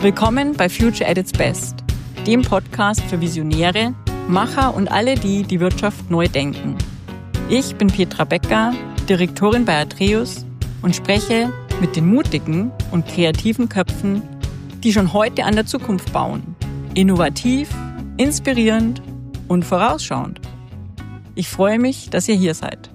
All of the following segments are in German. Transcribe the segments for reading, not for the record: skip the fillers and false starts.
Willkommen bei Future at its Best, dem Podcast für Visionäre, Macher und alle, die die Wirtschaft neu denken. Ich bin Petra Becker, Direktorin bei Atreus und spreche mit den mutigen und kreativen Köpfen, die schon heute an der Zukunft bauen. Innovativ, inspirierend und vorausschauend. Ich freue mich, dass ihr hier seid.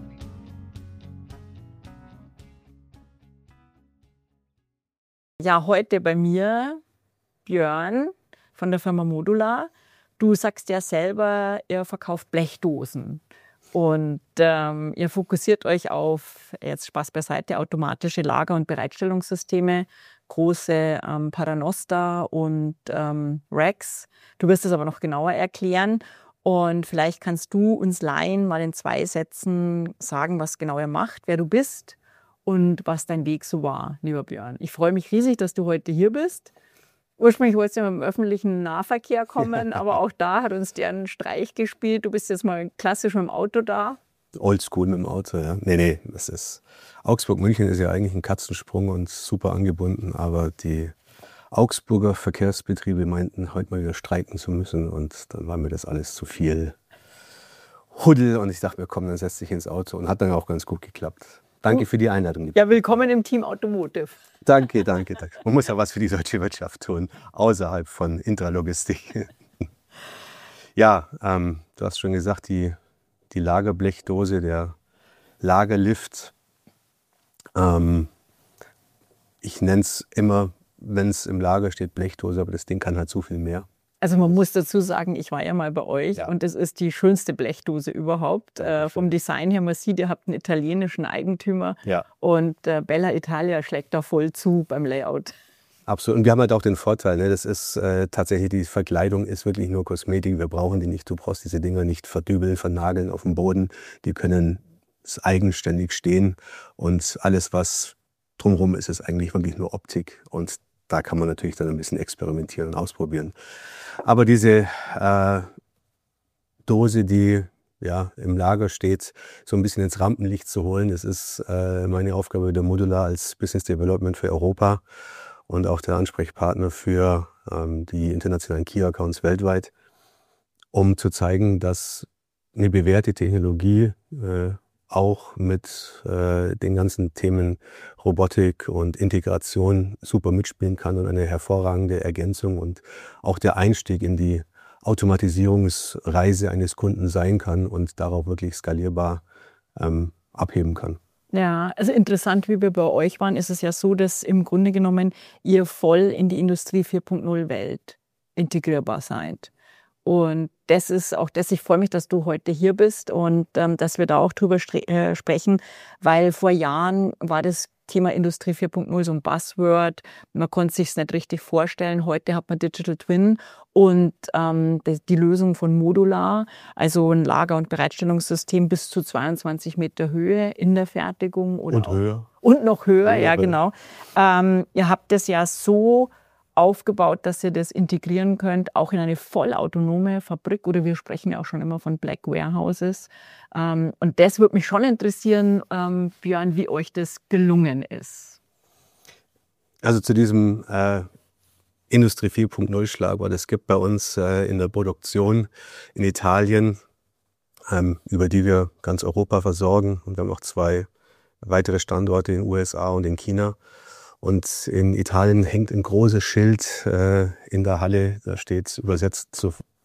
Ja, heute bei mir Björn von der Firma Modular. Du sagst ja selber, ihr verkauft Blechdosen und ihr fokussiert euch auf, jetzt Spaß beiseite, automatische Lager- und Bereitstellungssysteme, große Paternoster und Racks. Du wirst es aber noch genauer erklären und vielleicht kannst du uns Laien mal in 2 Sätzen sagen, was genau ihr macht, wer du bist und was dein Weg so war, lieber Björn. Ich freue mich riesig, dass du heute hier bist. Ursprünglich wolltest du ja mit dem öffentlichen Nahverkehr kommen, aber auch da hat uns der einen Streich gespielt. Du bist jetzt mal klassisch mit dem Auto da. Oldschool mit dem Auto, ja. Nee, das ist Augsburg-München ist ja eigentlich ein Katzensprung und super angebunden, aber die Augsburger Verkehrsbetriebe meinten, heute mal wieder streiken zu müssen und dann war mir das alles zu viel Huddel und ich dachte mir, komm, dann setz dich ins Auto und hat dann auch ganz gut geklappt. Danke für die Einladung. Ja, willkommen im Team Automotive. Danke. Man muss ja was für die deutsche Wirtschaft tun, außerhalb von Intralogistik. Ja, du hast schon gesagt, die Lagerblechdose, der Lagerlift. Ich nenne es immer, wenn es im Lager steht, Blechdose, aber das Ding kann halt so viel mehr. Also man muss dazu sagen, ich war ja mal bei euch und es ist die schönste Blechdose überhaupt. Vom Design her, man sieht, ihr habt einen italienischen Eigentümer und Bella Italia schlägt da voll zu beim Layout. Absolut. Und wir haben halt auch den Vorteil, ne? Das ist tatsächlich, die Verkleidung ist wirklich nur Kosmetik. Wir brauchen die nicht. Du brauchst diese Dinger nicht verdübeln, vernageln auf dem Boden. Die können eigenständig stehen und alles, was drumherum ist, ist eigentlich wirklich nur Optik und da kann man natürlich dann ein bisschen experimentieren und ausprobieren. Aber diese Dose, die ja im Lager steht, so ein bisschen ins Rampenlicht zu holen, das ist meine Aufgabe der Modular als Business Development für Europa und auch der Ansprechpartner für die internationalen Key Accounts weltweit, um zu zeigen, dass eine bewährte Technologie auch mit den ganzen Themen Robotik und Integration super mitspielen kann und eine hervorragende Ergänzung und auch der Einstieg in die Automatisierungsreise eines Kunden sein kann und darauf wirklich skalierbar abheben kann. Ja, also interessant, wie wir bei euch waren, ist es ja so, dass im Grunde genommen ihr voll in die Industrie 4.0 Welt integrierbar seid. Und das ist auch das, ich freue mich, dass du heute hier bist und dass wir da auch drüber sprechen, weil vor Jahren war das Thema Industrie 4.0 so ein Buzzword. Man konnte sich es nicht richtig vorstellen. Heute hat man Digital Twin und die Lösung von Modular, also ein Lager- und Bereitstellungssystem bis zu 22 Meter Höhe in der Fertigung. Oder und höher. Und noch höher, ja genau. Ihr habt das ja so aufgebaut, dass ihr das integrieren könnt, auch in eine vollautonome Fabrik. Oder wir sprechen ja auch schon immer von Black Warehouses. Und das würde mich schon interessieren, Björn, wie euch das gelungen ist. Also zu diesem Industrie 4.0 Schlagwort, es gibt bei uns in der Produktion in Italien, über die wir ganz Europa versorgen. Und wir haben auch 2 weitere Standorte in den USA und in China. Und in Italien hängt ein großes Schild in der Halle, da steht übersetzt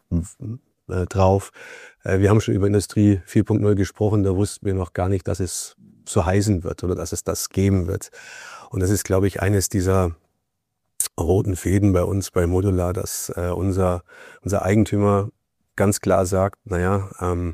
drauf. Wir haben schon über Industrie 4.0 gesprochen, da wussten wir noch gar nicht, dass es so heißen wird oder dass es das geben wird. Und das ist, glaube ich, eines dieser roten Fäden bei uns bei Modular, dass unser Eigentümer ganz klar sagt, naja,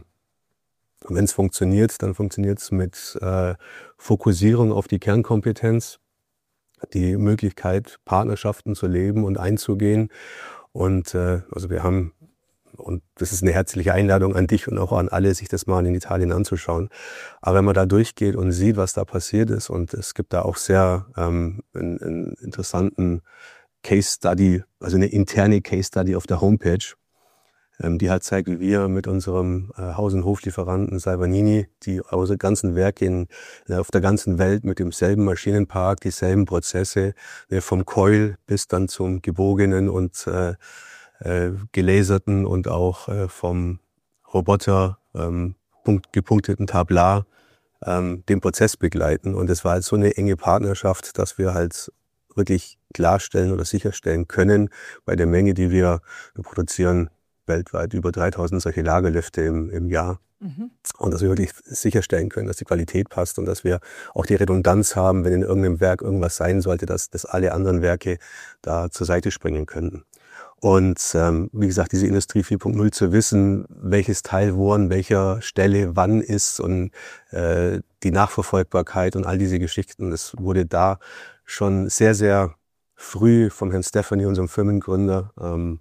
wenn es funktioniert, dann funktioniert es mit Fokussierung auf die Kernkompetenz, die Möglichkeit, Partnerschaften zu leben und einzugehen. Und also wir haben, und das ist eine herzliche Einladung an dich und auch an alle, sich das mal in Italien anzuschauen. Aber wenn man da durchgeht und sieht, was da passiert ist, und es gibt da auch sehr einen interessanten Case Study, also eine interne Case Study auf der Homepage, die halt zeigt, wie wir mit unserem Haus- und Hoflieferanten Salvagnini, die unsere ganzen Werke auf der ganzen Welt mit demselben Maschinenpark, dieselben Prozesse, vom Coil bis dann zum gebogenen und gelaserten und auch vom Roboter gepunkteten Tablar den Prozess begleiten. Und es war halt so eine enge Partnerschaft, dass wir halt wirklich klarstellen oder sicherstellen können, bei der Menge, die wir produzieren, weltweit über 3000 solche Lagerlifte im Jahr. Mhm. Und dass wir wirklich sicherstellen können, dass die Qualität passt und dass wir auch die Redundanz haben, wenn in irgendeinem Werk irgendwas sein sollte, dass alle anderen Werke da zur Seite springen könnten. Und wie gesagt, diese Industrie 4.0 zu wissen, welches Teil wo an welcher Stelle wann ist und die Nachverfolgbarkeit und all diese Geschichten, das wurde da schon sehr, sehr früh vom Herrn Stefani, unserem Firmengründer,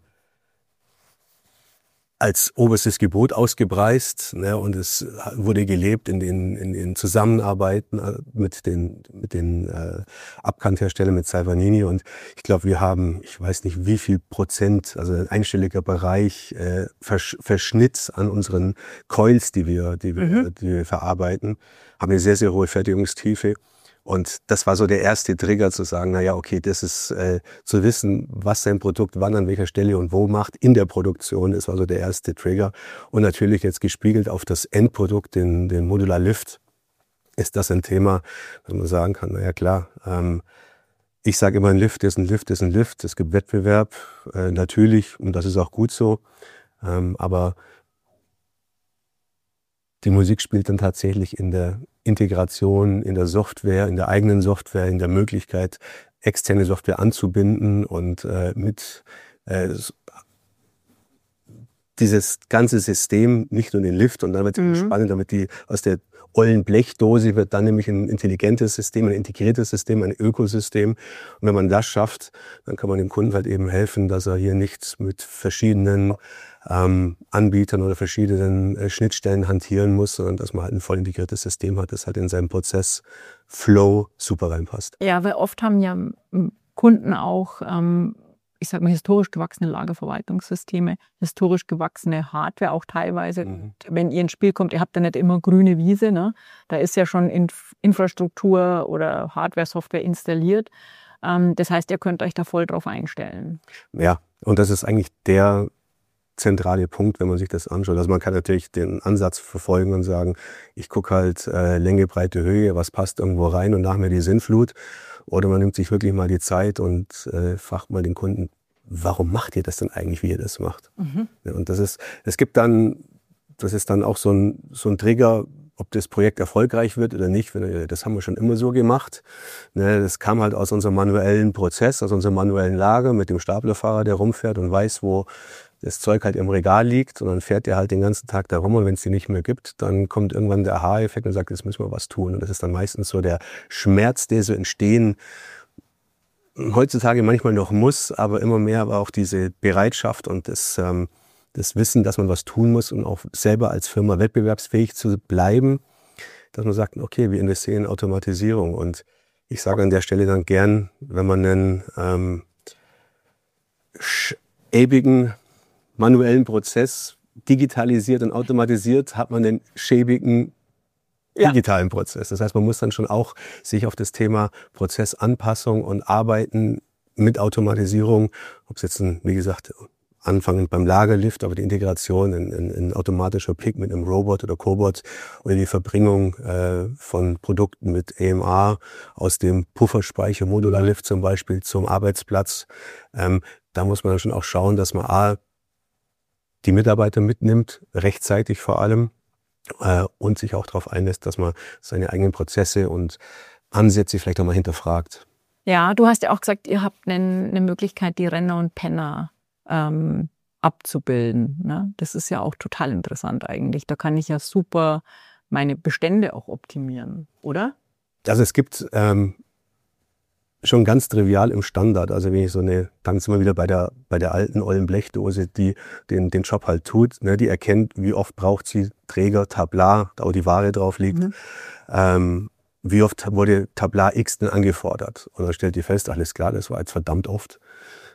als oberstes Gebot ausgepreist, ne, und es wurde gelebt in den Zusammenarbeiten mit den Abkantherstellern, mit Salvagnini, und ich glaube, wir haben, ich weiß nicht wie viel Prozent, also ein einstelliger Bereich Verschnitt an unseren Coils, die wir verarbeiten, haben eine sehr, sehr hohe Fertigungstiefe. Und das war so der erste Trigger zu sagen, na ja, okay, das ist zu wissen, was sein Produkt wann an welcher Stelle und wo macht in der Produktion. Das war so der erste Trigger. Und natürlich jetzt gespiegelt auf das Endprodukt, den Modular Lift, ist das ein Thema, dass man sagen kann, na ja klar, ich sage immer, ein Lift ist ein Lift ist ein Lift. Es gibt Wettbewerb, natürlich, und das ist auch gut so. Aber die Musik spielt dann tatsächlich in der Integration, in der Software, in der eigenen Software, in der Möglichkeit, externe Software anzubinden und dieses ganze System, nicht nur den Lift, und dann wird es spannend, damit die aus der ollen Blechdose wird dann nämlich ein intelligentes System, ein integriertes System, ein Ökosystem. Und wenn man das schafft, dann kann man dem Kunden halt eben helfen, dass er hier nicht mit verschiedenen Anbietern oder verschiedenen Schnittstellen hantieren muss, sondern dass man halt ein voll integriertes System hat, das halt in seinem Prozessflow super reinpasst. Ja, weil oft haben ja Kunden auch, ich sag mal, historisch gewachsene Lagerverwaltungssysteme, historisch gewachsene Hardware auch teilweise. Mhm. Wenn ihr ins Spiel kommt, ihr habt ja nicht immer grüne Wiese, ne? Da ist ja schon Infrastruktur oder Hardware, Software installiert. Das heißt, ihr könnt euch da voll drauf einstellen. Ja, und das ist eigentlich der zentrale Punkt, wenn man sich das anschaut. Also man kann natürlich den Ansatz verfolgen und sagen, ich gucke halt Länge, Breite, Höhe, was passt irgendwo rein und nach mir die Sinnflut. Oder man nimmt sich wirklich mal die Zeit und fragt mal den Kunden, warum macht ihr das denn eigentlich, wie ihr das macht? Mhm. Ja, und das ist dann auch so ein Trigger, ob das Projekt erfolgreich wird oder nicht. Das haben wir schon immer so gemacht. Das kam halt aus unserem manuellen Prozess, aus unserem manuellen Lager mit dem Staplerfahrer, der rumfährt und weiß, wo das Zeug halt im Regal liegt, und dann fährt der halt den ganzen Tag da rum, und wenn es die nicht mehr gibt, dann kommt irgendwann der Aha-Effekt und sagt, jetzt müssen wir was tun. Und das ist dann meistens so der Schmerz, der so entstehen, heutzutage manchmal noch muss, aber immer mehr aber auch diese Bereitschaft und das Wissen, dass man was tun muss und auch selber als Firma wettbewerbsfähig zu bleiben, dass man sagt, okay, wir investieren in Automatisierung. Und ich sage an der Stelle dann gern, wenn man einen schäbigen manuellen Prozess digitalisiert und automatisiert, hat man den schäbigen digitalen Prozess. Das heißt, man muss dann schon auch sich auf das Thema Prozessanpassung und Arbeiten mit Automatisierung, ob es jetzt, wie gesagt, anfangend beim Lagerlift, aber die Integration in automatischer Pick mit einem Robot oder Cobot oder die Verbringung von Produkten mit AMR aus dem Pufferspeicher Modularlift zum Beispiel zum Arbeitsplatz. Da muss man dann schon auch schauen, dass man die Mitarbeiter mitnimmt, rechtzeitig vor allem, und sich auch darauf einlässt, dass man seine eigenen Prozesse und Ansätze vielleicht auch mal hinterfragt. Ja, du hast ja auch gesagt, ihr habt eine Möglichkeit, die Renner und Penner abzubilden. Ne? Das ist ja auch total interessant eigentlich. Da kann ich ja super meine Bestände auch optimieren, oder? Also es gibt schon ganz trivial im Standard, also wenn ich dann sind wir wieder bei der alten ollen Blechdose, die den Job halt tut, ne, die erkennt, wie oft braucht sie Träger, Tablar, da wo die Ware drauf liegt, wie oft wurde Tablar X denn angefordert, und dann stellt die fest, alles klar, das war jetzt verdammt oft.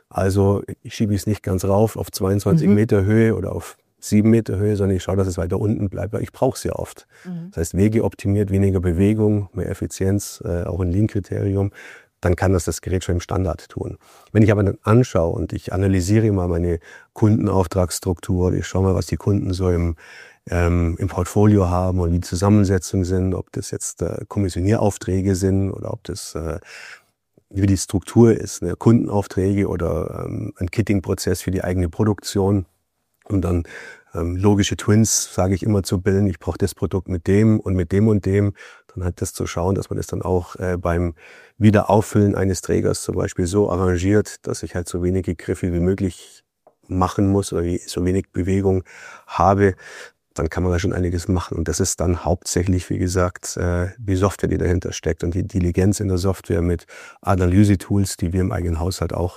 Also ich schiebe es nicht ganz rauf auf 22 Meter Höhe oder auf 7 Meter Höhe, sondern ich schaue, dass es weiter unten bleibt, weil ich brauche es ja oft. Das heißt, Wege optimiert, weniger Bewegung, mehr Effizienz, auch ein Lean-Kriterium, dann kann das Gerät schon im Standard tun. Wenn ich aber dann anschaue und ich analysiere mal meine Kundenauftragsstruktur, ich schaue mal, was die Kunden so im Portfolio haben und wie die Zusammensetzungen sind, ob das jetzt Kommissionieraufträge sind oder ob das wie die Struktur ist, ne? Kundenaufträge oder ein Kitting-Prozess für die eigene Produktion, um dann logische Twins, sage ich immer, zu bilden. Ich brauche das Produkt mit dem und mit dem und dem. Dann halt das zu schauen, dass man das dann auch beim Wiederauffüllen eines Trägers zum Beispiel so arrangiert, dass ich halt so wenige Griffe wie möglich machen muss oder so wenig Bewegung habe. Dann kann man da schon einiges machen. Und das ist dann hauptsächlich, wie gesagt, die Software, die dahinter steckt und die Intelligenz in der Software mit Analyse-Tools, die wir im eigenen Haushalt auch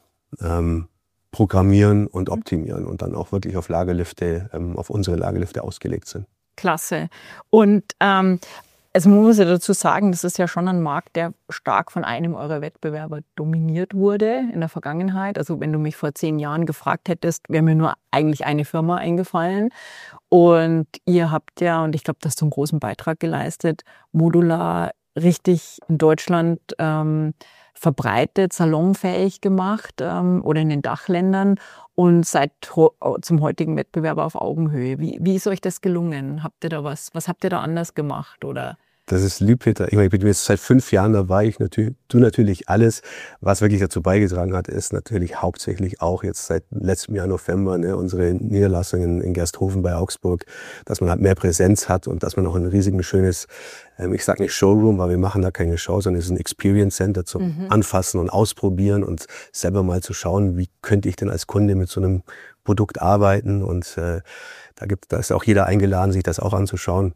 programmieren und optimieren und dann auch wirklich auf Lagerlifte, auf unsere Lagerlifte ausgelegt sind. Klasse. Und also man muss ja dazu sagen, das ist ja schon ein Markt, der stark von einem eurer Wettbewerber dominiert wurde in der Vergangenheit. Also wenn du mich vor 10 Jahren gefragt hättest, wäre mir nur eigentlich eine Firma eingefallen. Und ihr habt ja, und ich glaube, das hast du einen großen Beitrag geleistet, Modular richtig in Deutschland verbreitet, salonfähig gemacht oder in den Dachländern und seid zum heutigen Wettbewerber auf Augenhöhe. Wie ist euch das gelungen? Habt ihr da was habt ihr da anders gemacht? Oder? Das ist lieb, Peter. Ich meine, ich bin jetzt seit 5 Jahren dabei. Ich tue natürlich alles, was wirklich dazu beigetragen hat, ist natürlich hauptsächlich auch jetzt seit letztem Jahr November, ne, unsere Niederlassung in Gersthofen bei Augsburg, dass man halt mehr Präsenz hat und dass man auch ein riesiges, schönes, ich sage nicht Showroom, weil wir machen da keine Show, sondern es ist ein Experience Center zum Anfassen und Ausprobieren und selber mal zu schauen, wie könnte ich denn als Kunde mit so einem Produkt arbeiten. Und da ist auch jeder eingeladen, sich das auch anzuschauen.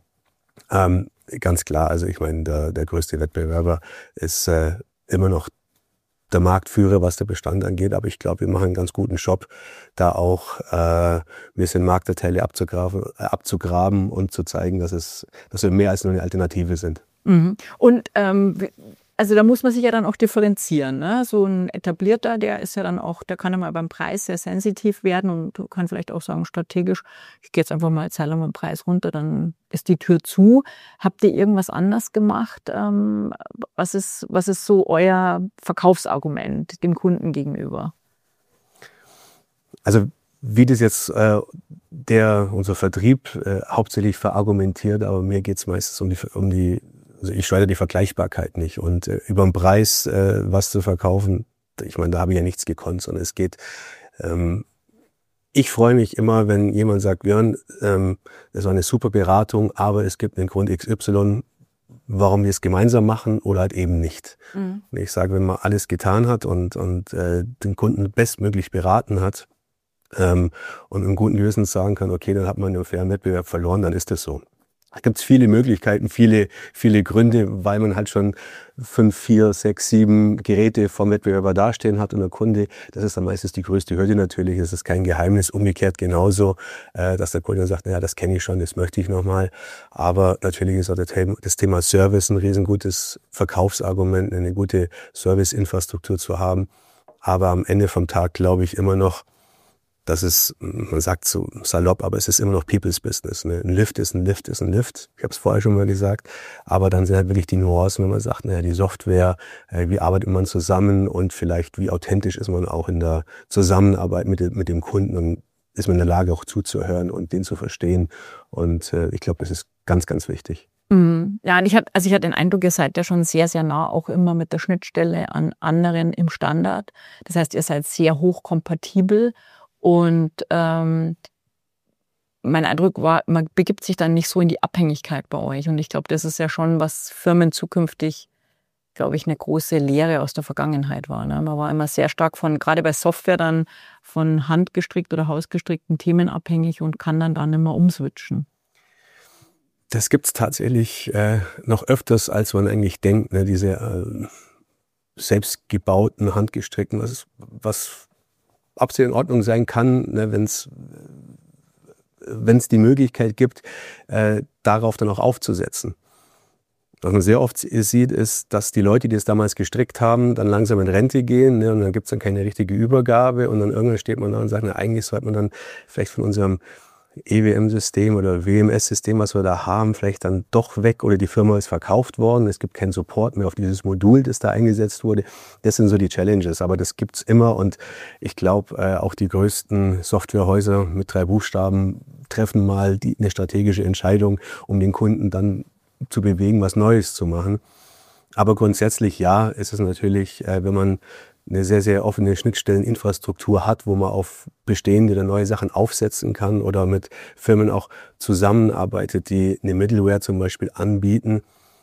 Ganz klar, also ich meine, der größte Wettbewerber ist immer noch der Marktführer, was der Bestand angeht, aber ich glaube, wir machen einen ganz guten Job, da auch ein bisschen Marktanteile abzugraben und zu zeigen, dass wir mehr als nur eine Alternative sind. Und also da muss man sich ja dann auch differenzieren. Ne? So ein Etablierter, der kann ja mal beim Preis sehr sensitiv werden und kann vielleicht auch sagen, strategisch, ich gehe jetzt einfach mal Zeiler mit dem Preis runter, dann ist die Tür zu. Habt ihr irgendwas anders gemacht? Was ist so euer Verkaufsargument dem Kunden gegenüber? Also wie das jetzt unser Vertrieb hauptsächlich verargumentiert, aber mir geht es meistens um die also ich steuere die Vergleichbarkeit nicht und über den Preis was zu verkaufen, ich meine, da habe ich ja nichts gekonnt, sondern es geht, ich freue mich immer, wenn jemand sagt, Björn, das war eine super Beratung, aber es gibt einen Grund XY, warum wir es gemeinsam machen oder halt eben nicht. Und ich sage, wenn man alles getan hat und den Kunden bestmöglich beraten hat und im guten Gewissen sagen kann, okay, dann hat man einen fairen Wettbewerb verloren, dann ist das so. Da gibt es viele Möglichkeiten, viele Gründe, weil man halt schon 5, 4, 6, 7 Geräte vom Wettbewerber dastehen hat und der Kunde, das ist dann meistens die größte Hürde natürlich, das ist kein Geheimnis, umgekehrt genauso, dass der Kunde sagt, naja, das kenne ich schon, das möchte ich nochmal, aber natürlich ist auch das Thema Service ein riesengutes Verkaufsargument, eine gute Serviceinfrastruktur zu haben, aber am Ende vom Tag glaube ich immer noch, das ist, man sagt so salopp, aber es ist immer noch People's Business. Ne? Ein Lift ist ein Lift ist ein Lift. Ich habe es vorher schon mal gesagt. Aber dann sind halt wirklich die Nuancen, wenn man sagt, naja, die Software, wie arbeitet man zusammen und vielleicht wie authentisch ist man auch in der Zusammenarbeit mit dem Kunden und ist man in der Lage auch zuzuhören und den zu verstehen. Und ich glaube, das ist ganz, ganz wichtig. Ja, und ich hatte den Eindruck, ihr seid ja schon sehr, sehr nah auch immer mit der Schnittstelle an anderen im Standard. Das heißt, ihr seid sehr hochkompatibel. Und mein Eindruck war, man begibt sich dann nicht so in die Abhängigkeit bei euch. Und ich glaube, das ist ja schon, was Firmen zukünftig, glaube ich, eine große Lehre aus der Vergangenheit war. Ne? Man war immer sehr stark gerade bei Software dann von handgestrickt oder hausgestrickten Themen abhängig und kann dann nicht mehr umswitchen. Das gibt's tatsächlich noch öfters, als man eigentlich denkt. Ne? Diese selbstgebauten, handgestrickten, was absolut in Ordnung sein kann, ne, wenn es die Möglichkeit gibt, darauf dann auch aufzusetzen. Was man sehr oft sieht, ist, dass die Leute, die es damals gestrickt haben, dann langsam in Rente gehen, ne, und dann gibt es dann keine richtige Übergabe und dann irgendwann steht man da und sagt, na, eigentlich sollte man dann vielleicht von unserem EWM-System oder WMS-System, was wir da haben, vielleicht dann doch weg oder die Firma ist verkauft worden. Es gibt keinen Support mehr auf dieses Modul, das da eingesetzt wurde. Das sind so die Challenges, aber das gibt's immer und ich glaube, auch die größten Softwarehäuser mit 3 Buchstaben treffen mal eine strategische Entscheidung, um den Kunden dann zu bewegen, was Neues zu machen. Aber grundsätzlich ja, ist es natürlich, wenn man eine sehr, sehr offene Schnittstelleninfrastruktur hat, wo man auf bestehende oder neue Sachen aufsetzen kann oder mit Firmen auch zusammenarbeitet, die eine Middleware zum Beispiel anbieten.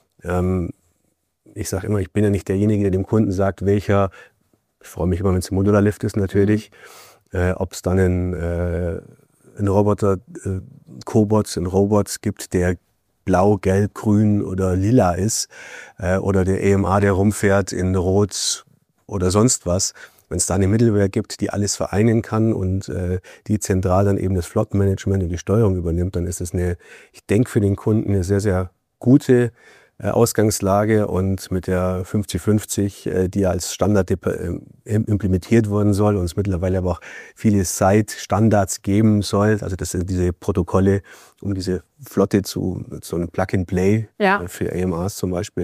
Ich sage immer, ich bin ja nicht derjenige, der dem Kunden sagt, ich freue mich immer, wenn es ein Modular-Lift ist natürlich, ob es dann einen Roboter, Cobots, einen Robots gibt, der blau, gelb, grün oder lila ist, oder der EMA, der rumfährt in rot oder sonst was. Wenn es da eine Middleware gibt, die alles vereinen kann und die zentral dann eben das Flottenmanagement und die Steuerung übernimmt, dann ist es ich denke für den Kunden eine sehr, sehr gute Ausgangslage und mit der 5050, die als Standard implementiert worden soll und es mittlerweile aber auch viele Site-Standards geben soll, also das sind diese Protokolle, um diese Flotte so ein Plug-and-Play für AMRs zum Beispiel.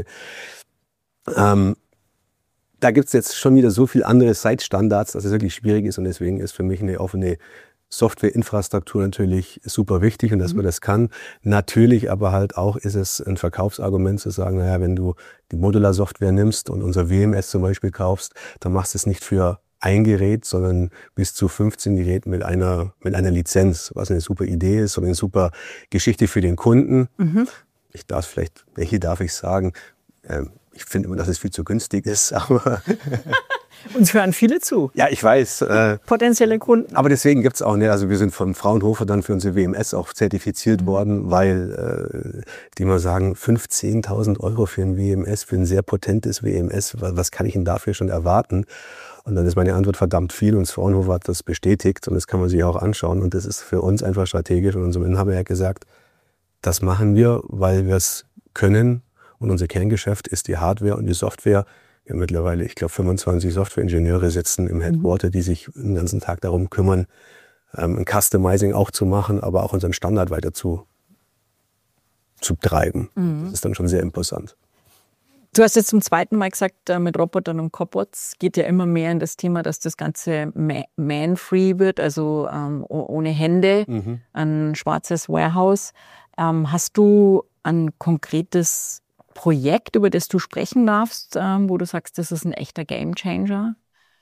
Da gibt es jetzt schon wieder so viele andere Site-Standards, dass es wirklich schwierig ist und deswegen ist für mich eine offene Softwareinfrastruktur natürlich super wichtig und dass man das kann. Natürlich aber halt auch ist es ein Verkaufsargument zu sagen, naja, wenn du die Modular-Software nimmst und unser WMS zum Beispiel kaufst, dann machst du es nicht für ein Gerät, sondern bis zu 15 Geräten mit einer Lizenz, was eine super Idee ist und eine super Geschichte für den Kunden. Welche darf ich sagen? Ich finde immer, dass es viel zu günstig ist, aber uns hören viele zu. Ja, ich weiß. Potenzielle Kunden. Aber deswegen gibt's auch, also wir sind von Fraunhofer dann für unsere WMS auch zertifiziert worden, weil die mal sagen, 15.000 € für ein WMS, für ein sehr potentes WMS, was kann ich denn dafür schon erwarten? Und dann ist meine Antwort verdammt viel und das Fraunhofer hat das bestätigt und das kann man sich auch anschauen und das ist für uns einfach strategisch und unserem Inhaber hat gesagt, das machen wir, weil wir es können. Und unser Kerngeschäft ist die Hardware und die Software. Wir haben mittlerweile, ich glaube, 25 Softwareingenieure sitzen im Headquarter, die sich den ganzen Tag darum kümmern, ein Customizing auch zu machen, aber auch unseren Standard weiter zu treiben. Das ist dann schon sehr imposant. Du hast jetzt zum zweiten Mal gesagt, mit Robotern und Cobots geht ja immer mehr in das Thema, dass das Ganze man-free wird, also ohne Hände, ein schwarzes Warehouse. Hast du ein konkretes Projekt, über das du sprechen darfst, wo du sagst, das ist ein echter Gamechanger?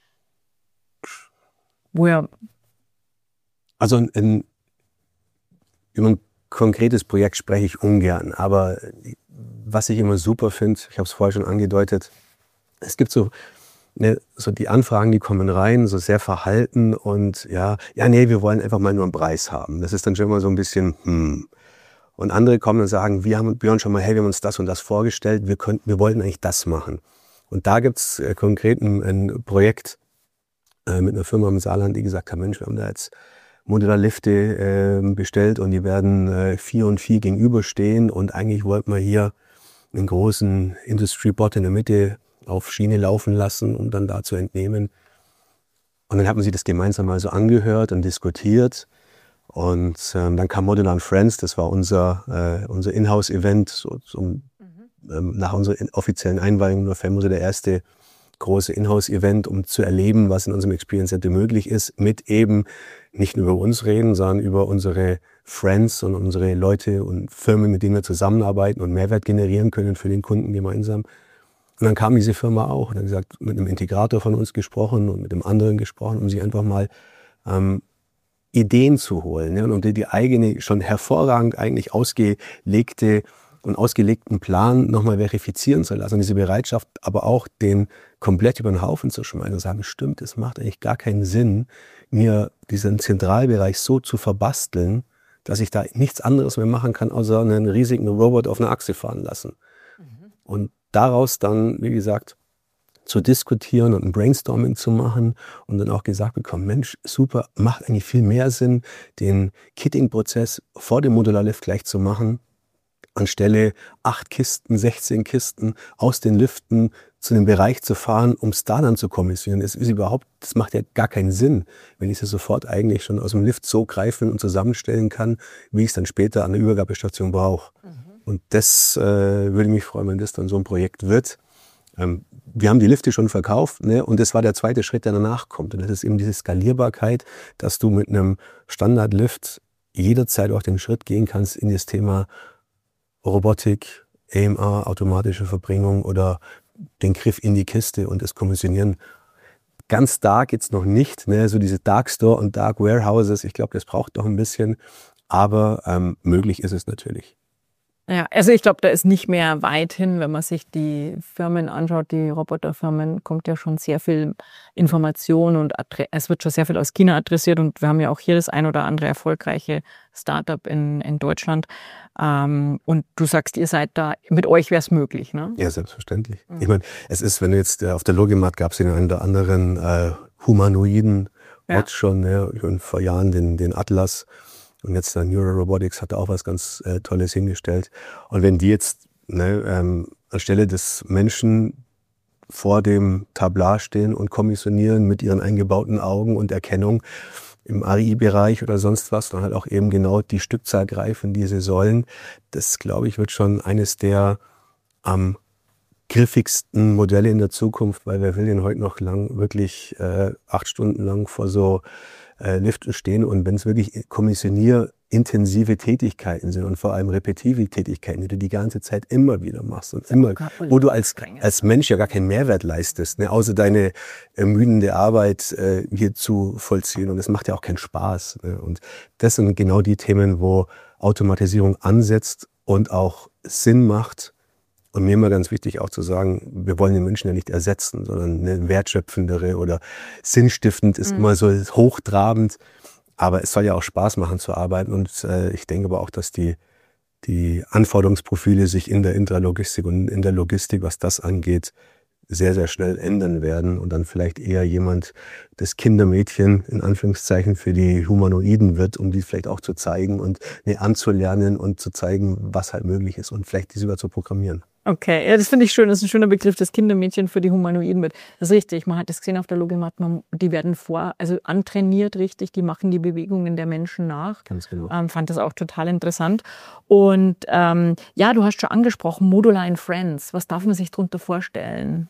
Also über ein konkretes Projekt spreche ich ungern, aber was ich immer super finde, ich habe es vorher schon angedeutet, es gibt so die Anfragen, die kommen rein, so sehr verhalten und wir wollen einfach mal nur einen Preis haben. Das ist dann schon immer so ein bisschen, Und andere kommen und sagen, wir haben Björn schon mal, wir haben uns das und das vorgestellt, wir wollten eigentlich das machen. Und da gibt's konkret ein Projekt mit einer Firma im Saarland, die gesagt hat, Mensch, wir haben da jetzt Modular-Lifte bestellt und die werden 4 und 4 gegenüberstehen und eigentlich wollten wir hier einen großen Industry-Bot in der Mitte auf Schiene laufen lassen, um dann da zu entnehmen. Und dann hat man sich das gemeinsam mal so angehört und diskutiert. Und dann kam Modular & Friends, das war unser Inhouse-Event, nach unserer offiziellen Einweihung im November der erste große Inhouse-Event, um zu erleben, was in unserem Experience Center möglich ist, mit eben nicht nur über uns reden, sondern über unsere Friends und unsere Leute und Firmen, mit denen wir zusammenarbeiten und Mehrwert generieren können für den Kunden gemeinsam. Und dann kam diese Firma auch und hat gesagt, mit einem Integrator von uns gesprochen und mit einem anderen gesprochen, um sich einfach mal Ideen zu holen, und um die eigene, schon hervorragend eigentlich ausgelegten Plan nochmal verifizieren zu lassen. Und diese Bereitschaft, aber auch den komplett über den Haufen zu schmeißen und sagen, stimmt, es macht eigentlich gar keinen Sinn, mir diesen Zentralbereich so zu verbasteln, dass ich da nichts anderes mehr machen kann, außer einen riesigen Robot auf einer Achse fahren lassen. Und daraus dann, wie gesagt, zu diskutieren und ein Brainstorming zu machen und dann auch gesagt bekommen, Mensch, super, macht eigentlich viel mehr Sinn, den Kitting-Prozess vor dem Modular Lift gleich zu machen, anstelle 8 Kisten, 16 Kisten aus den Liften zu einem Bereich zu fahren, um es da dann zu kommissionieren. Das macht ja gar keinen Sinn, wenn ich es sofort eigentlich schon aus dem Lift so greifen und zusammenstellen kann, wie ich es dann später an der Übergabestation brauche. Und das würde mich freuen, wenn das dann so ein Projekt wird. Wir haben die Lifte schon verkauft, ne? Und das war der zweite Schritt, der danach kommt. Und das ist eben diese Skalierbarkeit, dass du mit einem Standardlift jederzeit auch den Schritt gehen kannst in das Thema Robotik, AMR, automatische Verbringung oder den Griff in die Kiste und das Kommissionieren. Ganz dark jetzt noch nicht, ne? So diese Dark Store und Dark Warehouses, ich glaube, das braucht noch ein bisschen, aber möglich ist es natürlich. Ja, also ich glaube, da ist nicht mehr weit hin, wenn man sich die Firmen anschaut, die Roboterfirmen, kommt ja schon sehr viel Information und es wird schon sehr viel aus China adressiert und wir haben ja auch hier das ein oder andere erfolgreiche Startup in Deutschland. Und du sagst, ihr seid da, mit euch wäre es möglich, ne? Ja, selbstverständlich. Ich meine, es ist, wenn du jetzt auf der Logimat gab es den einen oder anderen humanoiden Bot schon, ne? Vor Jahren den Atlas. Und jetzt der Neurorobotics hat da auch was ganz Tolles hingestellt. Und wenn die jetzt anstelle des Menschen vor dem Tablar stehen und kommissionieren mit ihren eingebauten Augen und Erkennung im AI-Bereich oder sonst was, dann halt auch eben genau die Stückzahl greifen, die sie sollen, das, glaube ich, wird schon eines der am griffigsten Modelle in der Zukunft, weil wer will denn heute noch wirklich 8 Stunden lang vor so Liften stehen und wenn es wirklich kommissionierintensive Tätigkeiten sind und vor allem repetitive Tätigkeiten, die du die ganze Zeit immer wieder machst und immer, wo du als Mensch ja gar keinen Mehrwert leistest, ne, außer deine ermüdende Arbeit hier zu vollziehen und das macht ja auch keinen Spaß. Ne, und das sind genau die Themen, wo Automatisierung ansetzt und auch Sinn macht. Und mir immer ganz wichtig auch zu sagen, wir wollen den Menschen ja nicht ersetzen, sondern eine wertschöpfendere oder sinnstiftend ist immer so hochtrabend. Aber es soll ja auch Spaß machen zu arbeiten. Und ich denke aber auch, dass die Anforderungsprofile sich in der Intralogistik und in der Logistik, was das angeht, sehr, sehr schnell ändern werden. Und dann vielleicht eher jemand, das Kindermädchen in Anführungszeichen für die Humanoiden wird, um die vielleicht auch zu zeigen und anzulernen und zu zeigen, was halt möglich ist und vielleicht die sogar zu programmieren. Okay, ja, das finde ich schön. Das ist ein schöner Begriff, das Kindermädchen für die Humanoiden wird. Das ist richtig. Man hat das gesehen auf der Logimat. Die werden antrainiert, richtig. Die machen die Bewegungen der Menschen nach. Ganz genau. Fand das auch total interessant. Und ja, du hast schon angesprochen, Modular in Friends. Was darf man sich darunter vorstellen?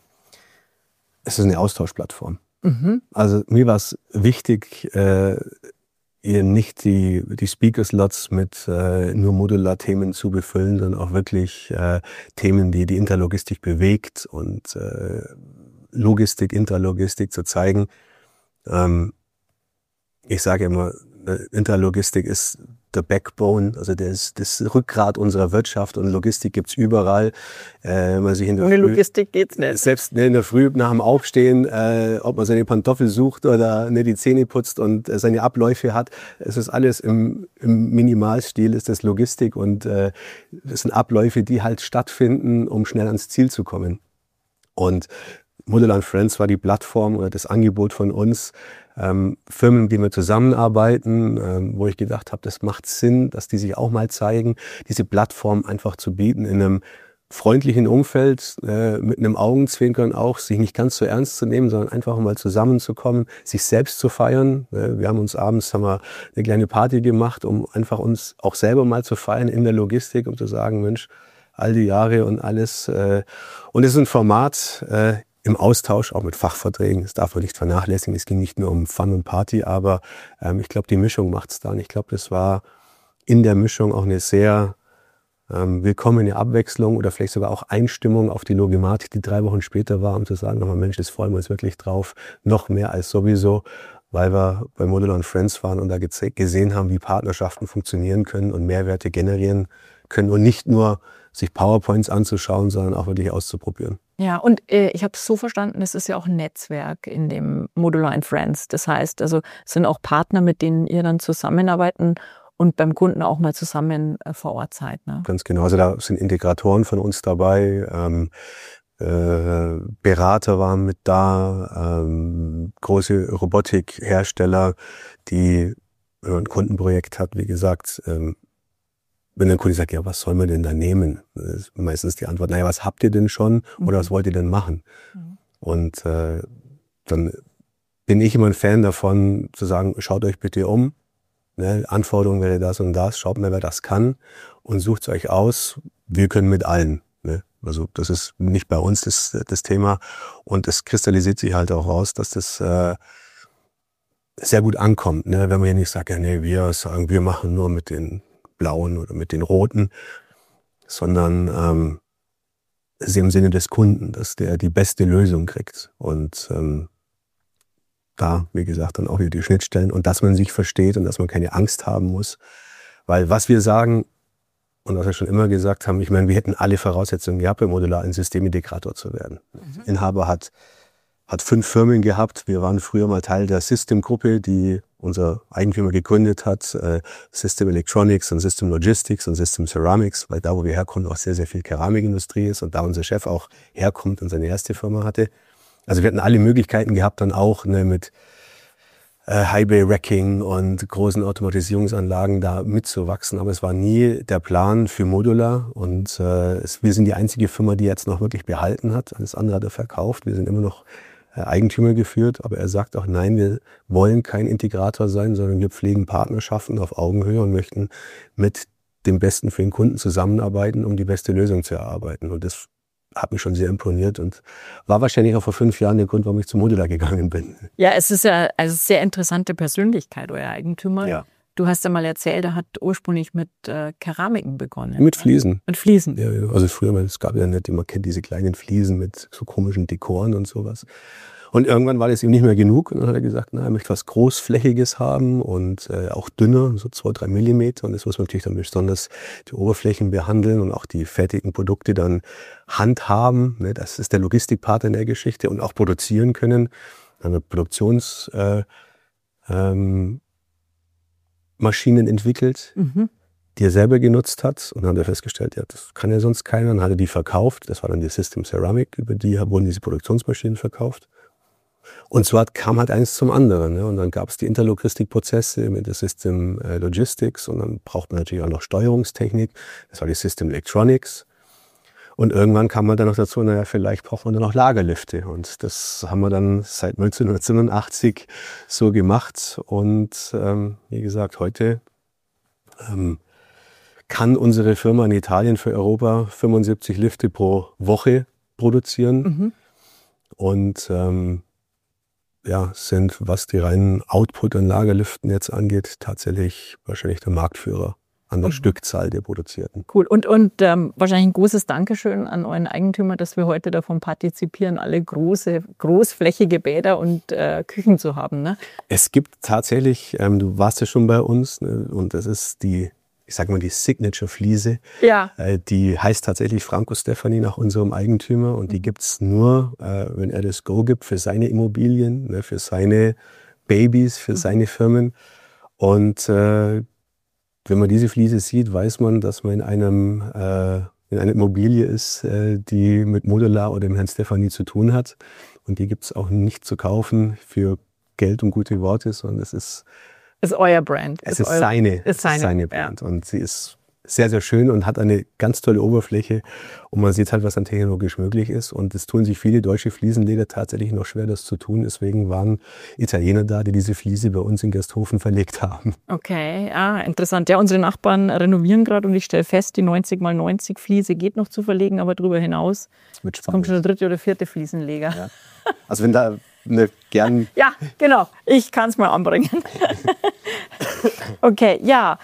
Es ist eine Austauschplattform. Also mir war es wichtig, ihr nicht die Speaker-Slots mit nur Modular-Themen zu befüllen, sondern auch wirklich Themen, die die Interlogistik bewegt und Logistik, Intralogistik zu zeigen. Ich sage immer, Interlogistik ist der Backbone, also das Rückgrat unserer Wirtschaft und Logistik gibt's überall. Ohne Logistik geht's nicht. Selbst in der Früh nach dem Aufstehen, ob man seine Pantoffel sucht oder die Zähne putzt und seine Abläufe hat, es ist alles im Minimalstil, ist das Logistik und das sind Abläufe, die halt stattfinden, um schnell ans Ziel zu kommen. Und Modular Friends war die Plattform oder das Angebot von uns, Firmen, mit denen wir zusammenarbeiten, wo ich gedacht habe, das macht Sinn, dass die sich auch mal zeigen, diese Plattform einfach zu bieten in einem freundlichen Umfeld, mit einem Augenzwinkern auch, sich nicht ganz so ernst zu nehmen, sondern einfach mal zusammenzukommen, sich selbst zu feiern. Wir haben uns abends eine kleine Party gemacht, um einfach uns auch selber mal zu feiern in der Logistik, um zu sagen, Mensch, all die Jahre und alles. Und es ist ein Format, im Austausch, auch mit Fachverträgen, das darf man nicht vernachlässigen. Es ging nicht nur um Fun und Party, aber ich glaube, die Mischung macht's dann. Ich glaube, das war in der Mischung auch eine sehr willkommene Abwechslung oder vielleicht sogar auch Einstimmung auf die Logimatik, die 3 Wochen später war, um zu sagen, nochmal, Mensch, das freuen wir uns wirklich drauf, noch mehr als sowieso, weil wir bei Modular Friends waren und da gesehen haben, wie Partnerschaften funktionieren können und Mehrwerte generieren können und nicht nur sich PowerPoints anzuschauen, sondern auch wirklich auszuprobieren. Ja, und ich habe es so verstanden, es ist ja auch ein Netzwerk in dem Modular Friends. Das heißt, also es sind auch Partner, mit denen ihr dann zusammenarbeiten und beim Kunden auch mal zusammen vor Ort seid. Ne? Ganz genau. Also da sind Integratoren von uns dabei, Berater waren mit da, große Robotikhersteller, die, wenn man ein Kundenprojekt hat, wie gesagt, wenn ein Kunde sagt, ja, was soll man denn da nehmen? Das ist meistens die Antwort, naja, was habt ihr denn schon oder was wollt ihr denn machen? Und dann bin ich immer ein Fan davon, zu sagen, schaut euch bitte um. Ne, Anforderungen wäre das und das, schaut mal, wer das kann und sucht es euch aus. Wir können mit allen. Ne? Also das ist nicht bei uns das Thema. Und es kristallisiert sich halt auch raus, dass das sehr gut ankommt. Ne? Wenn man ja nicht sagt, ja, nee, wir machen nur mit den Blauen oder mit den Roten, sondern ist im Sinne des Kunden, dass der die beste Lösung kriegt. Und da, wie gesagt, dann auch wieder die Schnittstellen und dass man sich versteht und dass man keine Angst haben muss. Weil was wir sagen und was wir schon immer gesagt haben, ich meine, wir hätten alle Voraussetzungen gehabt, im Modular ein Systemintegrator zu werden. Der Inhaber hat 5 Firmen gehabt. Wir waren früher mal Teil der System-Gruppe, die unser Eigentümer gegründet hat. System Electronics und System Logistics und System Ceramics, weil da, wo wir herkommen, auch sehr, sehr viel Keramikindustrie ist und da unser Chef auch herkommt und seine erste Firma hatte. Also wir hatten alle Möglichkeiten gehabt, dann auch mit High-Bay-Racking und großen Automatisierungsanlagen da mitzuwachsen. Aber es war nie der Plan für Modular. Und wir sind die einzige Firma, die jetzt noch wirklich behalten hat. Alles andere hat er verkauft. Wir sind immer noch Eigentümer geführt. Aber er sagt auch, nein, wir wollen kein Integrator sein, sondern wir pflegen Partnerschaften auf Augenhöhe und möchten mit dem Besten für den Kunden zusammenarbeiten, um die beste Lösung zu erarbeiten. Und das hat mich schon sehr imponiert und war wahrscheinlich auch vor 5 Jahren der Grund, warum ich zu Modular gegangen bin. Ja, es ist ja also sehr interessante Persönlichkeit, euer Eigentümer. Ja. Du hast ja mal erzählt, er hat ursprünglich mit Keramiken begonnen. Mit Fliesen. Mit Fliesen. Ja, also früher, es gab ja nicht, man kennt diese kleinen Fliesen mit so komischen Dekoren und sowas. Und irgendwann war das ihm nicht mehr genug und dann hat er gesagt, na, er möchte was Großflächiges haben und auch dünner, so 2-3 Millimeter. Und das muss man natürlich dann besonders die Oberflächen behandeln und auch die fertigen Produkte dann handhaben. Ne? Das ist der Logistikpart in der Geschichte und auch produzieren können. Dann hat Produktionsmaschinen entwickelt, die er selber genutzt hat. Und dann hat er festgestellt, ja, das kann ja sonst keiner. Dann hat er die verkauft. Das war dann die System Ceramic, über die wurden diese Produktionsmaschinen verkauft. Und so kam halt eins zum anderen. Ne? Und dann gab es die Interlogistikprozesse mit der System Logistics und dann braucht man natürlich auch noch Steuerungstechnik. Das war die System Electronics. Und irgendwann kam man dann noch dazu, naja, vielleicht braucht man dann noch Lagerlifte. Und das haben wir dann seit 1987 so gemacht. Und wie gesagt, heute kann unsere Firma in Italien für Europa 75 Lifte pro Woche produzieren. Und sind, was die reinen Output an Lagerliften jetzt angeht, tatsächlich wahrscheinlich der Marktführer an der Stückzahl der produzierten. Cool. Und wahrscheinlich ein großes Dankeschön an euren Eigentümer, dass wir heute davon partizipieren, alle großflächige Bäder und Küchen zu haben. Ne? Es gibt tatsächlich, du warst ja schon bei uns, ne, und das ist die Signature-Fliese. Ja. Die heißt tatsächlich Franco Stefani nach unserem Eigentümer und die gibt's nur, wenn er das Go gibt für seine Immobilien, ne, für seine Babys, für seine Firmen. Und wenn man diese Fliese sieht, weiß man, dass man in einer Immobilie ist, die mit Modular oder dem Herrn Stefani zu tun hat. Und die gibt's auch nicht zu kaufen für Geld und gute Worte, sondern es ist euer Brand. Es ist seine Brand. Ja. Und sie ist sehr, sehr schön und hat eine ganz tolle Oberfläche. Und man sieht halt, was dann technologisch möglich ist. Und es tun sich viele deutsche Fliesenleger tatsächlich noch schwer, das zu tun. Deswegen waren Italiener da, die diese Fliese bei uns in Gersthofen verlegt haben. Okay, interessant. Ja, unsere Nachbarn renovieren gerade und ich stelle fest, die 90x90 Fliese geht noch zu verlegen, aber darüber hinaus kommt schon der 3. oder 4. Fliesenleger. Ja. Also wenn da gern... Ja, genau. Ich kann es mal anbringen. Okay, ja,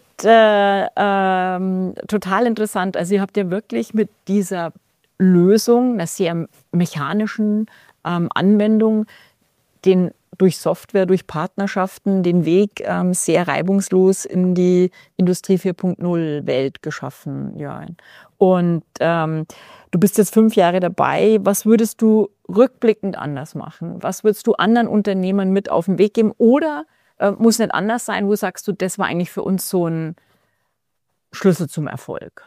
total interessant. Also ihr habt ja wirklich mit dieser Lösung, einer sehr mechanischen Anwendung, durch Software, durch Partnerschaften den Weg sehr reibungslos in die Industrie 4.0 Welt geschaffen. Ja. Und du bist jetzt 5 Jahre dabei. Was würdest du rückblickend anders machen? Was würdest du anderen Unternehmern mit auf den Weg geben? Oder muss nicht anders sein, wo sagst du, das war eigentlich für uns so ein Schlüssel zum Erfolg?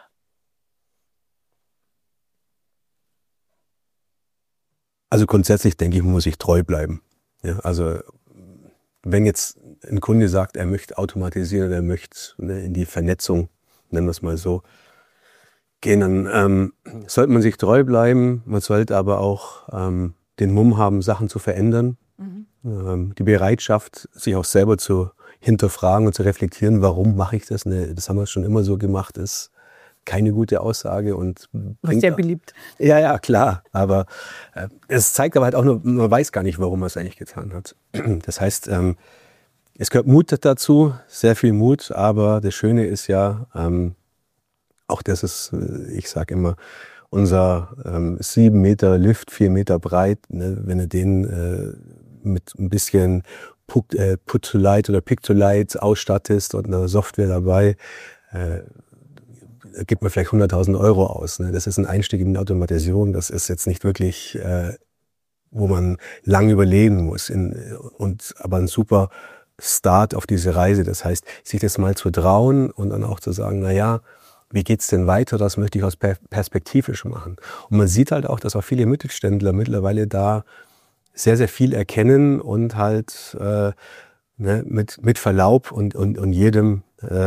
Also grundsätzlich denke ich, muss ich treu bleiben. Ja, also wenn jetzt ein Kunde sagt, er möchte automatisieren oder er möchte in die Vernetzung nennen wir es mal so, gehen, dann sollte man sich treu bleiben. Man sollte aber auch den Mumm haben, Sachen zu verändern. Die Bereitschaft, sich auch selber zu hinterfragen und zu reflektieren, warum mache ich das? Ne, das haben wir schon immer so gemacht, ist keine gute Aussage und sehr beliebt. Ja, klar. Aber es zeigt aber halt auch nur, man weiß gar nicht, warum man es eigentlich getan hat. Das heißt, es gehört Mut dazu, sehr viel Mut, aber das Schöne ist ja, auch das ist, ich sage immer, unser 7 Meter Lift, 4 Meter breit, ne, wenn du den mit ein bisschen Put-to-Light oder Pick-to-Light ausstattest und eine Software dabei, gibt man vielleicht 100.000 Euro aus. Ne? Das ist ein Einstieg in die Automatisierung. Das ist jetzt nicht wirklich, wo man lang überlegen muss. Aber ein super Start auf diese Reise. Das heißt, sich das mal zu trauen und dann auch zu sagen, na ja, wie geht's denn weiter? Das möchte ich aus perspektivisch machen. Und man sieht halt auch, dass auch viele Mittelständler mittlerweile da sehr, sehr viel erkennen und halt mit Verlaub und jedem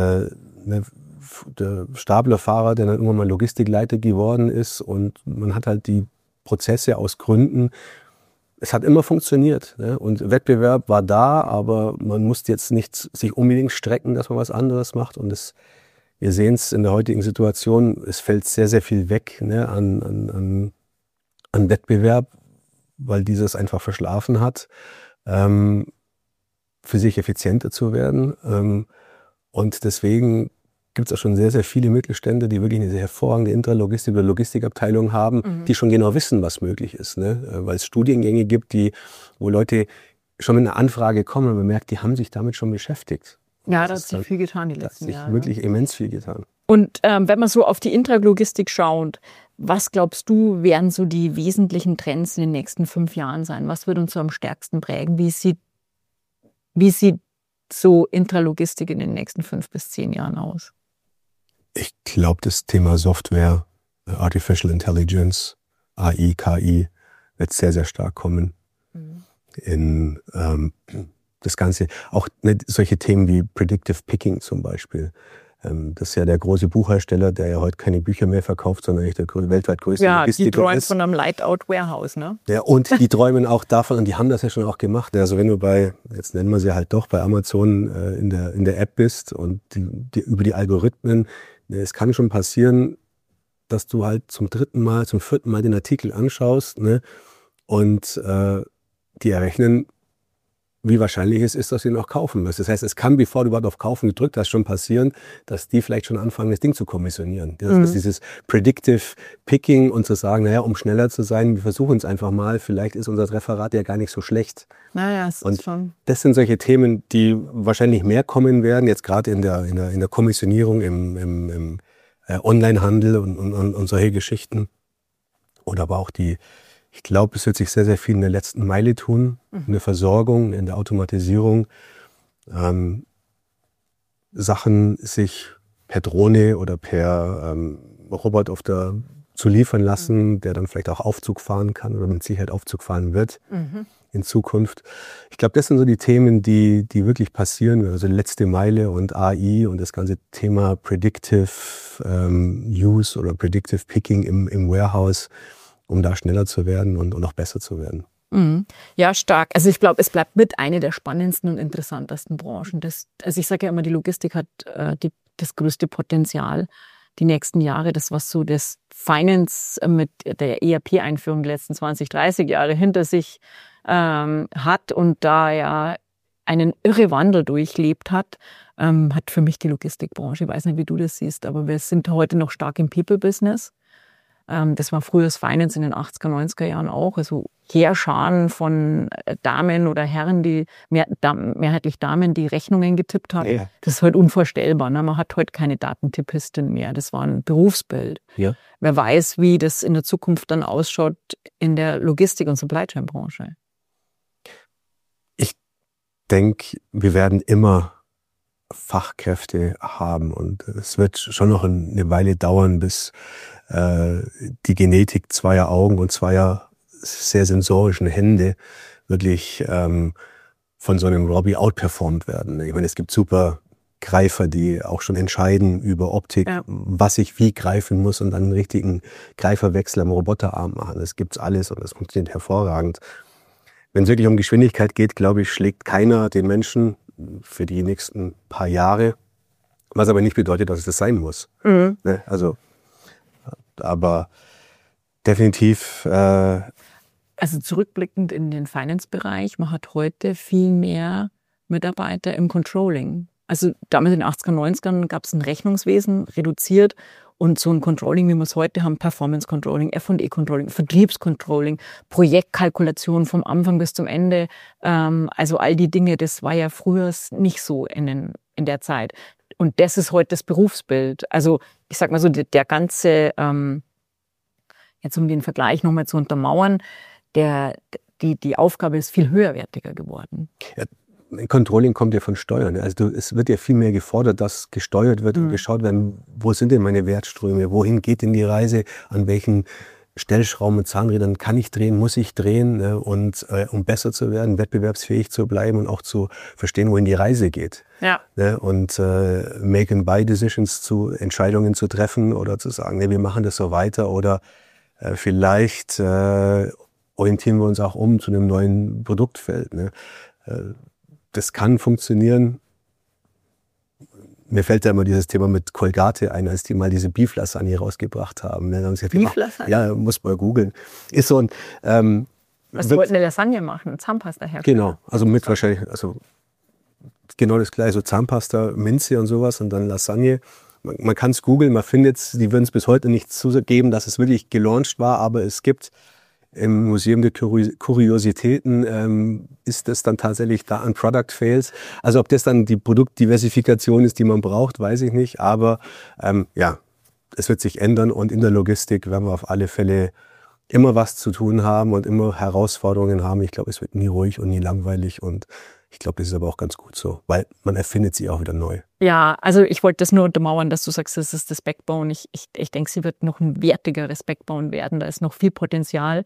der Staplerfahrer, der dann irgendwann mal Logistikleiter geworden ist, und man hat halt die Prozesse aus Gründen. Es hat immer funktioniert, ne? Und Wettbewerb war da, aber man musste jetzt nicht sich unbedingt strecken, dass man was anderes macht. Und wir sehen es in der heutigen Situation, es fällt sehr, sehr viel weg, ne, an Wettbewerb, weil dieses einfach verschlafen hat, für sich effizienter zu werden. Und deswegen gibt es auch schon sehr, sehr viele Mittelstände, die wirklich eine sehr hervorragende Intralogistik oder Logistikabteilung haben, die schon genau wissen, was möglich ist. Ne? Weil es Studiengänge gibt, wo Leute schon mit einer Anfrage kommen und man merkt, die haben sich damit schon beschäftigt. Ja, da hat sich viel getan die letzten Jahre. Da hat sich wirklich immens viel getan. Und wenn man so auf die Intralogistik schaut, was glaubst du, werden so die wesentlichen Trends in den nächsten 5 Jahren sein? Was wird uns so am stärksten prägen? Wie sieht so Intralogistik in den nächsten 5 bis 10 Jahren aus? Ich glaube, das Thema Software, Artificial Intelligence, AI, KI wird sehr, sehr stark kommen. In das Ganze, auch solche Themen wie Predictive Picking zum Beispiel. Das ist ja der große Buchhersteller, der ja heute keine Bücher mehr verkauft, sondern eigentlich der weltweit größte Logistiker ist. Die träumen von einem Light-Out-Warehouse, ne? Ja, und die träumen auch davon, und die haben das ja schon auch gemacht. Also wenn du jetzt nennen wir sie halt doch, bei Amazon in der App bist und über die Algorithmen, es kann schon passieren, dass du halt zum 4. Mal den Artikel anschaust, ne, und die errechnen, wie wahrscheinlich es ist, dass du ihn auch kaufen wirst. Das heißt, es kann, bevor du überhaupt auf Kaufen gedrückt hast, schon passieren, dass die vielleicht schon anfangen, das Ding zu kommissionieren. Das ist dieses Predictive Picking und zu sagen, naja, um schneller zu sein, wir versuchen es einfach mal, vielleicht ist unser Referat ja gar nicht so schlecht. Naja, es ist schon. Das sind solche Themen, die wahrscheinlich mehr kommen werden, jetzt gerade in der Kommissionierung, im Onlinehandel und solche Geschichten. Oder aber auch ich glaube, es wird sich sehr, sehr viel in der letzten Meile tun, in der Versorgung, in der Automatisierung. Sachen sich per Drohne oder per Roboter zu liefern lassen, der dann vielleicht auch Aufzug fahren kann oder mit Sicherheit Aufzug fahren wird in Zukunft. Ich glaube, das sind so die Themen, die wirklich passieren, also die letzte Meile und AI und das ganze Thema Predictive Use oder Predictive Picking im Warehouse, um da schneller zu werden und auch besser zu werden. Ja, stark. Also ich glaube, es bleibt mit eine der spannendsten und interessantesten Branchen. Also ich sage ja immer, die Logistik hat das größte Potenzial die nächsten Jahre. Das, was so das Finance mit der ERP-Einführung die letzten 20, 30 Jahre hinter sich hat und da ja einen irre Wandel durchlebt hat für mich die Logistikbranche. Ich weiß nicht, wie du das siehst, aber wir sind heute noch stark im People-Business. Das war früher das Finance in den 80er, 90er Jahren auch. Also Heerscharen von Damen oder Herren, mehrheitlich Damen, die Rechnungen getippt haben. Ja. Das ist heute unvorstellbar. Ne? Man hat heute keine Datentippistin mehr. Das war ein Berufsbild. Ja. Wer weiß, wie das in der Zukunft dann ausschaut in der Logistik- und Supply-Chain-Branche. Ich denke, wir werden immer Fachkräfte haben und es wird schon noch eine Weile dauern, bis die Genetik zweier Augen und zweier sehr sensorischen Hände wirklich von so einem Robbie outperformt werden. Ich meine, es gibt super Greifer, die auch schon entscheiden über Optik, was ich wie greifen muss und dann einen richtigen Greiferwechsel am Roboterarm machen. Das gibt's alles und das funktioniert hervorragend. Wenn es wirklich um Geschwindigkeit geht, glaube ich, schlägt keiner den Menschen für die nächsten paar Jahre, was aber nicht bedeutet, dass es das sein muss. Ne? Also, aber definitiv. Also zurückblickend in den Finance-Bereich, man hat heute viel mehr Mitarbeiter im Controlling. Also damals in den 80er, 90ern gab es ein Rechnungswesen, reduziert, und so ein Controlling, wie wir es heute haben, Performance-Controlling, F&E-Controlling, Vertriebscontrolling, Projektkalkulation vom Anfang bis zum Ende. Also all die Dinge, das war ja früher nicht so in der Zeit. Und das ist heute das Berufsbild. Also ich sag mal so, der ganze, jetzt um den Vergleich nochmal zu untermauern, die Aufgabe ist viel höherwertiger geworden. Ja, Controlling kommt ja von Steuern. Also es wird ja viel mehr gefordert, dass gesteuert wird und geschaut werden, wo sind denn meine Wertströme, wohin geht denn die Reise, an welchen Stellschrauben und Zahnrädern kann ich drehen, muss ich drehen, ne? Und um besser zu werden, wettbewerbsfähig zu bleiben und auch zu verstehen, wohin die Reise geht. Ja. Ne? Und Make-and-Buy-Decisions Entscheidungen zu treffen oder zu sagen, ne, wir machen das so weiter oder vielleicht orientieren wir uns auch zu einem neuen Produktfeld. Ne? Das kann funktionieren. Mir fällt da immer dieses Thema mit Colgate ein, als die mal diese Beef-Lasagne rausgebracht haben. Ne? Beef-Lasagne? Ja, muss man googeln. Ist so ein... die wollten eine Lasagne machen, Zahnpasta herstellen. Genau, also mit wahrscheinlich, also genau das gleiche, so Zahnpasta, Minze und sowas und dann Lasagne. Man kann es googeln, man findet es, die würden es bis heute nicht zugeben, dass es wirklich gelauncht war, aber es gibt im Museum der Kuriositäten ist das dann tatsächlich da an Product Fails. Also ob das dann die Produktdiversifikation ist, die man braucht, weiß ich nicht. Aber ja, es wird sich ändern und in der Logistik werden wir auf alle Fälle immer was zu tun haben und immer Herausforderungen haben. Ich glaube, es wird nie ruhig und nie langweilig und ich glaube, das ist aber auch ganz gut so, weil man erfindet sie auch wieder neu. Ja, also ich wollte das nur untermauern, dass du sagst, das ist das Backbone. Ich denke, sie wird noch ein wertigeres Backbone werden. Da ist noch viel Potenzial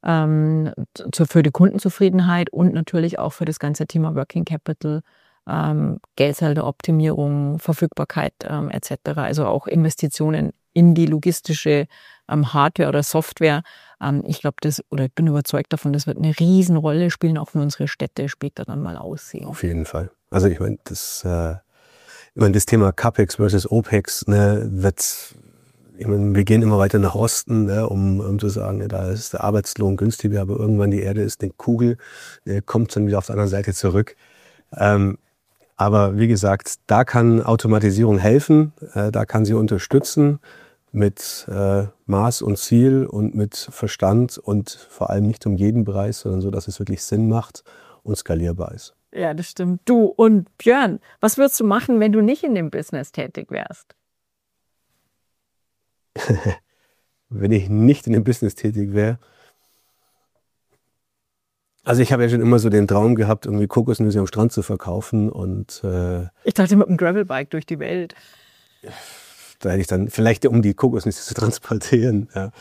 für die Kundenzufriedenheit und natürlich auch für das ganze Thema Working Capital, Geldsaldo-Optimierung, Verfügbarkeit etc. Also auch Investitionen in die logistische Hardware oder Software. Ich glaube, ich bin überzeugt davon, das wird eine Riesenrolle spielen, auch wenn unsere Städte später dann mal aussehen. Auf jeden Fall. Also ich meine, das Thema CapEx versus OpEx, ne, wir gehen immer weiter nach Osten, ne, um zu sagen, ne, da ist der Arbeitslohn günstiger, aber irgendwann die Erde ist eine Kugel, kommt dann wieder auf der anderen Seite zurück. Aber wie gesagt, da kann Automatisierung helfen, da kann sie unterstützen mit Maß und Ziel und mit Verstand und vor allem nicht um jeden Preis, sondern so, dass es wirklich Sinn macht und skalierbar ist. Ja, das stimmt. Du und Björn, was würdest du machen, wenn du nicht in dem Business tätig wärst? Wenn ich nicht in dem Business tätig wäre? Also ich habe ja schon immer so den Traum gehabt, irgendwie Kokosnüsse am Strand zu verkaufen und ich dachte mit einem Gravelbike durch die Welt. Da hätte ich dann vielleicht, um die Kokosnüsse zu transportieren. Ja.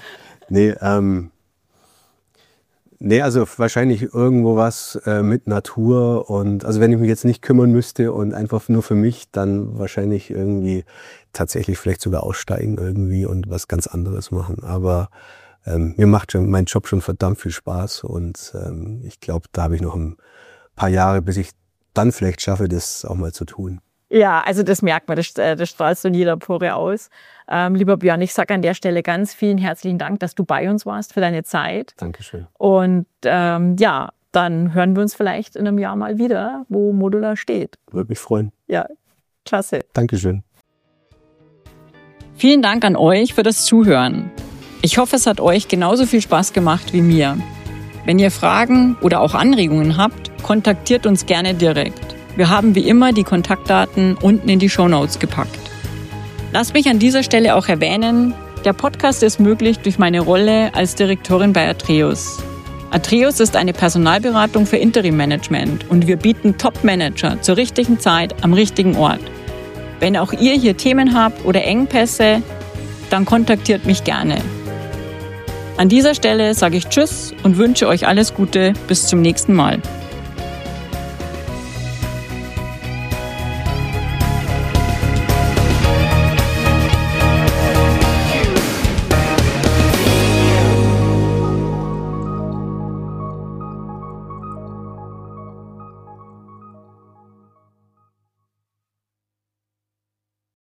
Nee, also wahrscheinlich irgendwo was mit Natur und also wenn ich mich jetzt nicht kümmern müsste und einfach nur für mich, dann wahrscheinlich irgendwie tatsächlich vielleicht sogar aussteigen irgendwie und was ganz anderes machen. Aber mir macht mein Job schon verdammt viel Spaß und ich glaube, da habe ich noch ein paar Jahre, bis ich dann vielleicht schaffe, das auch mal zu tun. Ja, also das merkt man, das strahlst du in jeder Pore aus. Lieber Björn, ich sage an der Stelle ganz vielen herzlichen Dank, dass du bei uns warst, für deine Zeit. Dankeschön. Und ja, dann hören wir uns vielleicht in einem Jahr mal wieder, wo Modular steht. Würde mich freuen. Ja, klasse. Dankeschön. Vielen Dank an euch für das Zuhören. Ich hoffe, es hat euch genauso viel Spaß gemacht wie mir. Wenn ihr Fragen oder auch Anregungen habt, kontaktiert uns gerne direkt. Wir haben wie immer die Kontaktdaten unten in die Shownotes gepackt. Lasst mich an dieser Stelle auch erwähnen, der Podcast ist möglich durch meine Rolle als Direktorin bei Atreus. Atreus ist eine Personalberatung für Interim-Management und wir bieten Top-Manager zur richtigen Zeit am richtigen Ort. Wenn auch ihr hier Themen habt oder Engpässe, dann kontaktiert mich gerne. An dieser Stelle sage ich Tschüss und wünsche euch alles Gute. Bis zum nächsten Mal.